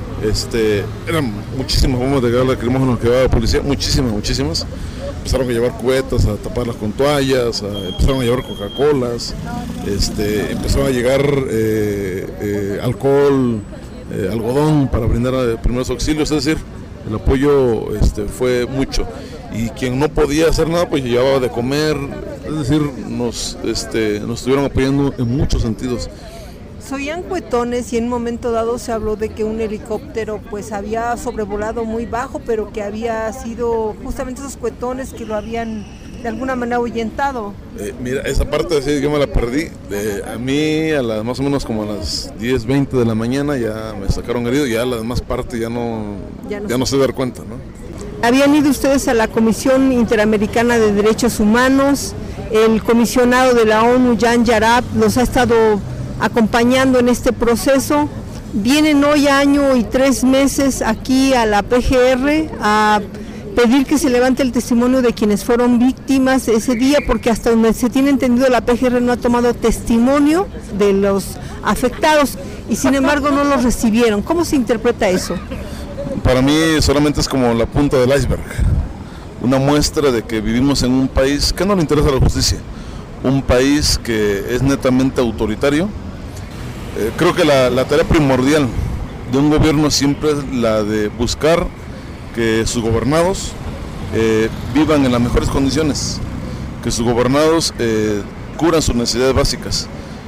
Eran muchísimas bombas de gas lacrimógeno que llevaba la policía, muchísimas. Empezaron a llevar cubetas, a taparlas con toallas, empezaron a llevar Coca-Colas, empezaron a llegar alcohol, algodón para brindar primeros auxilios, es decir, El apoyo fue mucho. Y quien no podía hacer nada, pues llevaba de comer, es decir, nos estuvieron apoyando en muchos sentidos. Soy cuetones y en un momento dado se habló de que un helicóptero pues había sobrevolado muy bajo, pero que había sido justamente esos cuetones que lo habían de alguna manera ahuyentado. Mira, esa parte sí, yo me la perdí. A mí más o menos como a las 10:20 de la mañana ya me sacaron herido, ya la demás parte ya no sé dar cuenta, ¿no? Habían ido ustedes a la Comisión Interamericana de Derechos Humanos, el comisionado de la ONU, Jan Yarab, los ha estado acompañando en este proceso. Vienen hoy año y 3 meses aquí a la PGR a pedir que se levante el testimonio de quienes fueron víctimas ese día, porque hasta donde se tiene entendido la PGR no ha tomado testimonio de los afectados y sin embargo no los recibieron. ¿Cómo se interpreta eso? Para mí solamente es como la punta del iceberg, una muestra de que vivimos en un país que no le interesa la justicia, un país que es netamente autoritario. Creo que la tarea primordial de un gobierno siempre es la de buscar que sus gobernados vivan en las mejores condiciones, que sus gobernados cubran sus necesidades básicas,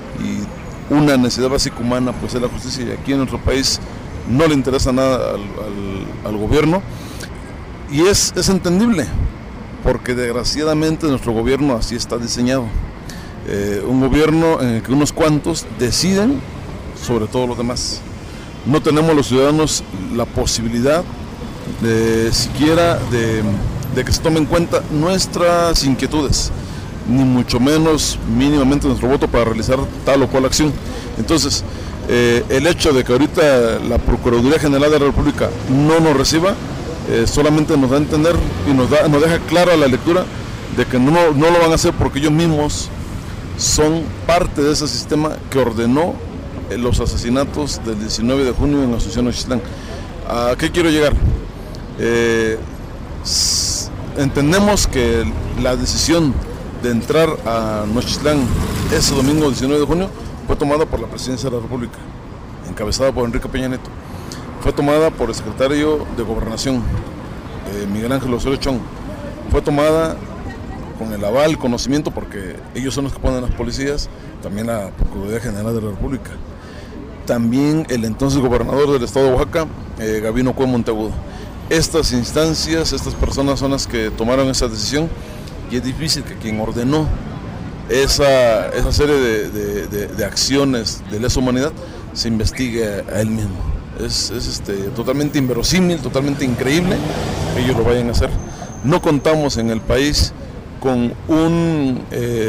y una necesidad básica humana pues es la justicia, y aquí en nuestro país no le interesa nada al gobierno, y es entendible, porque desgraciadamente nuestro gobierno así está diseñado, un gobierno en el que unos cuantos deciden sobre todos los demás. No tenemos los ciudadanos la posibilidad de siquiera de que se tomen en cuenta nuestras inquietudes, ni mucho menos mínimamente nuestro voto para realizar tal o cual acción. Entonces, el hecho de que ahorita la Procuraduría General de la República no nos reciba, solamente nos da a entender y nos deja clara la lectura de que no lo van a hacer porque ellos mismos son parte de ese sistema que ordenó los asesinatos del 19 de junio en Asunción, Nochitlán. ¿A qué quiero llegar? Entendemos que la decisión de entrar a Nochitlán ese domingo 19 de junio fue tomada por la Presidencia de la República, encabezada por Enrique Peña Nieto. Fue tomada por el secretario de Gobernación, Miguel Ángel Osorio Chong. Fue tomada con el aval, conocimiento, porque ellos son los que ponen las policías, también la Procuraduría General de la República. También el entonces gobernador del estado de Oaxaca, Gabino Cue Monteagudo. Estas instancias, estas personas son las que tomaron esa decisión, y es difícil que quien ordenó esa serie de acciones de lesa humanidad se investigue a él mismo. Es totalmente inverosímil, totalmente increíble que ellos lo vayan a hacer. No contamos en el país con un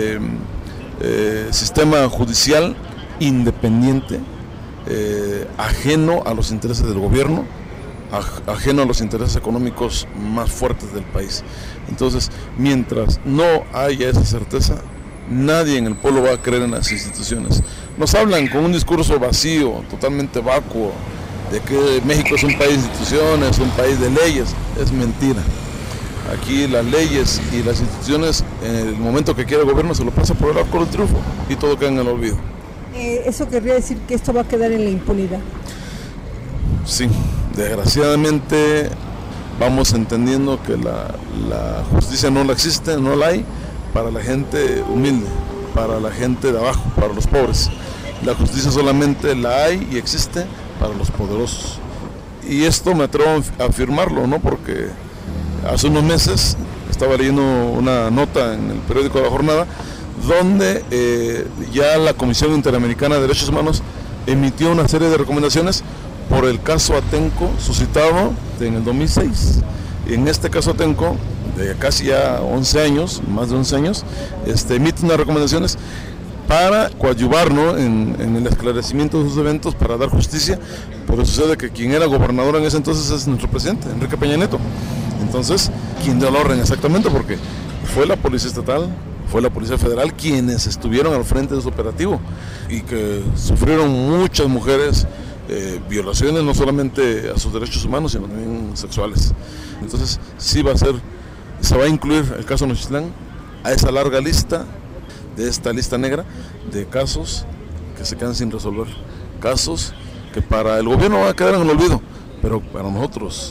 sistema judicial independiente, ajeno a los intereses del gobierno, ajeno a los intereses económicos más fuertes del país. Entonces, mientras no haya esa certeza, nadie en el pueblo va a creer en las instituciones. Nos hablan con un discurso vacío, totalmente vacuo, de que México es un país de instituciones, un país de leyes. Es mentira. Aquí las leyes y las instituciones, en el momento que quiere el gobierno, se lo pasa por el arco del triunfo y todo queda en el olvido. ¿Eso querría decir que esto va a quedar en la impunidad? Sí, desgraciadamente vamos entendiendo que la justicia no la existe, no la hay para la gente humilde, para la gente de abajo, para los pobres. La justicia solamente la hay y existe para los poderosos. Y esto me atrevo a afirmarlo, ¿no? Porque hace unos meses estaba leyendo una nota en el periódico La Jornada, donde ya la Comisión Interamericana de Derechos Humanos emitió una serie de recomendaciones por el caso Atenco suscitado en el 2006. Y en este caso Atenco, de casi ya 11 años, más de 11 años, emite unas recomendaciones para coadyuvar, ¿no?, en el esclarecimiento de esos eventos, para dar justicia, porque sucede que quien era gobernador en ese entonces es nuestro presidente, Enrique Peña Nieto. Entonces, ¿quién dio el orden exactamente? Porque fue la Policía Estatal, fue la Policía Federal quienes estuvieron al frente de ese operativo, y que sufrieron muchas mujeres violaciones, no solamente a sus derechos humanos, sino también sexuales. Entonces, sí se va a incluir el caso Nochitlán a esa larga lista, de esta lista negra de casos que se quedan sin resolver, casos que para el gobierno van a quedar en el olvido, pero para nosotros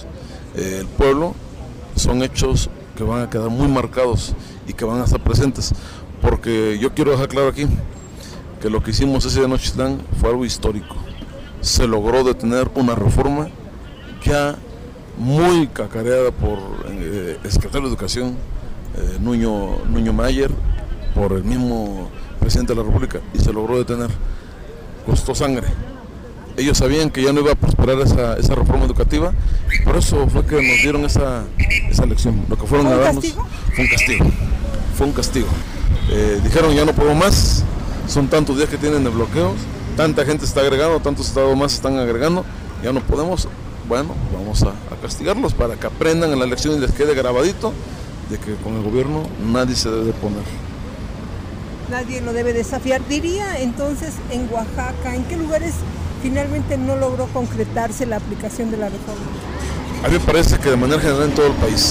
el pueblo, son hechos que van a quedar muy marcados y que van a estar presentes, porque yo quiero dejar claro aquí que lo que hicimos ese día en Nochistlán fue algo histórico. Se logró detener una reforma ya muy cacareada por el secretario de Educación, Nuño Mayer, por el mismo presidente de la República, y se logró detener. Costó sangre. Ellos sabían que ya no iba a prosperar esa reforma educativa, y por eso fue que nos dieron esa lección. Lo que fueron a darnos fue un castigo. Dijeron, ya no puedo más, son tantos días que tienen de bloqueos, tanta gente está agregando, tantos estados más están agregando, ya no podemos. Bueno, vamos a castigarlos para que aprendan en la lección y les quede grabadito de que con el gobierno nadie se debe poner. Nadie lo debe desafiar. Diría entonces, en Oaxaca, ¿en qué lugares finalmente no logró concretarse la aplicación de la reforma? A mí me parece que de manera general en todo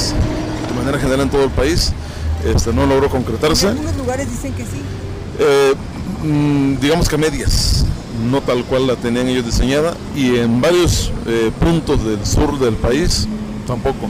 el país, no logró concretarse. En algunos lugares dicen que sí. Digamos que medias, no tal cual la tenían ellos diseñada, y en varios puntos del sur del país tampoco.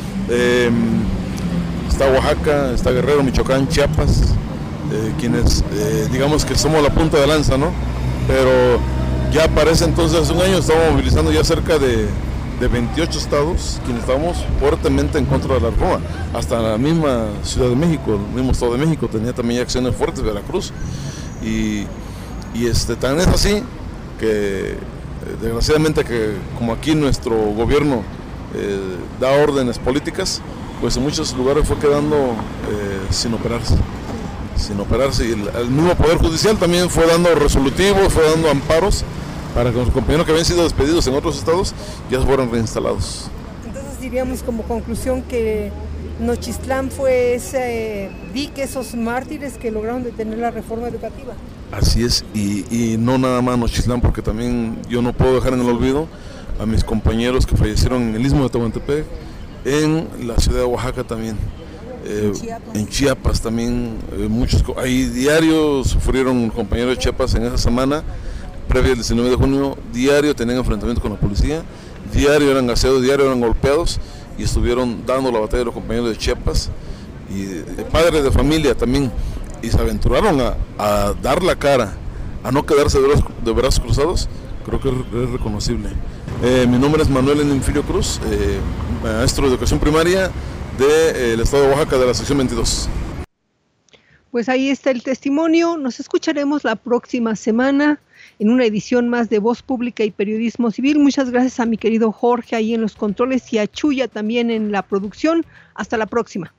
Está Oaxaca, está Guerrero, Michoacán, Chiapas, quienes digamos que somos la punta de lanza, ¿no? Pero ya para ese entonces, hace un año, estábamos movilizando ya cerca de 28 estados, quienes estábamos fuertemente en contra de la reforma. Hasta la misma Ciudad de México, el mismo Estado de México tenía también acciones fuertes, Veracruz. Y tan es así que desgraciadamente, que como aquí nuestro gobierno da órdenes políticas, pues en muchos lugares fue quedando sin operarse, y el mismo Poder Judicial también fue dando resolutivos, fue dando amparos para que los compañeros que habían sido despedidos en otros estados ya fueran reinstalados. Entonces diríamos como conclusión que Nochistlán fue ese dique, esos mártires que lograron detener la reforma educativa. Así es, y no nada más Nochistlán, porque también yo no puedo dejar en el olvido a mis compañeros que fallecieron en el Istmo de Tehuantepec, en la ciudad de Oaxaca también, en Chiapas también, muchos, ahí diario sufrieron compañeros de Chiapas en esa semana, previa al 19 de junio, diario tenían enfrentamientos con la policía, diario eran gaseados, diario eran golpeados, y estuvieron dando la batalla de los compañeros de Chiapas, y padres de familia también, y se aventuraron a dar la cara, a no quedarse de brazos cruzados. Creo que es reconocible. Mi nombre es Manuel Enfilio Cruz, maestro de educación primaria del estado de Oaxaca, de la sección 22. Pues ahí está el testimonio. Nos escucharemos la próxima semana en una edición más de Voz Pública y Periodismo Civil. Muchas gracias a mi querido Jorge ahí en los controles y a Chuya también en la producción. Hasta la próxima.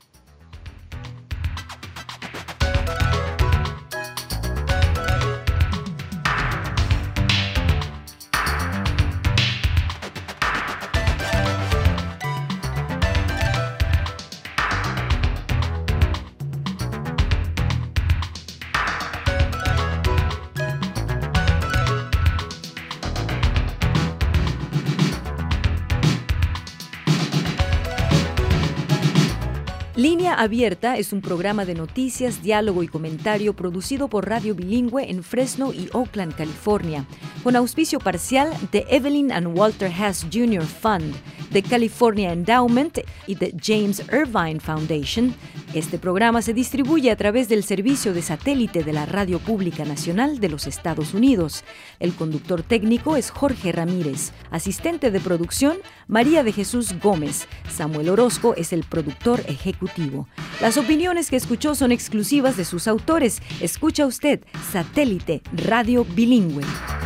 Línea Abierta es un programa de noticias, diálogo y comentario producido por Radio Bilingüe en Fresno y Oakland, California, con auspicio parcial de Evelyn and Walter Hess Jr. Fund, de California Endowment y de James Irvine Foundation. Este programa se distribuye a través del servicio de satélite de la Radio Pública Nacional de los Estados Unidos. El conductor técnico es Jorge Ramírez. Asistente de producción, María de Jesús Gómez. Samuel Orozco es el productor ejecutivo. Las opiniones que escuchó son exclusivas de sus autores. Escucha usted Satélite Radio Bilingüe.